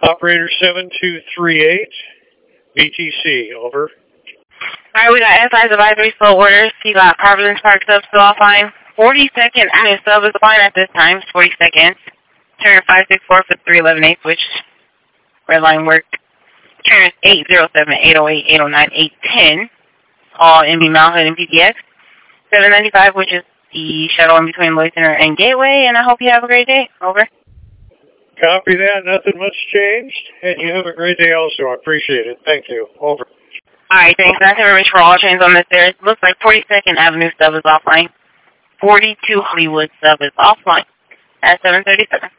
Operator 7238, BTC, over. Alright, we got SI's advisory slow orders. You got Providence Park sub still offline. 40-second Avenue sub is offline at this time. It's 40 seconds. Turner 564 for 311 switch. Red line work. Turner 807, 808, 809, 810. All MB Mount Hood and PPX. 795, which is the shuttle in between Lloyd Center and Gateway. And I hope you have a great day. Over. Copy that. Nothing much changed. And you have a great day also. I appreciate it. Thank you. Over. Alright, thanks. That's information for all trains on this there. It looks like 42nd Avenue sub is offline. 42 Hollywood sub is offline at 7:37.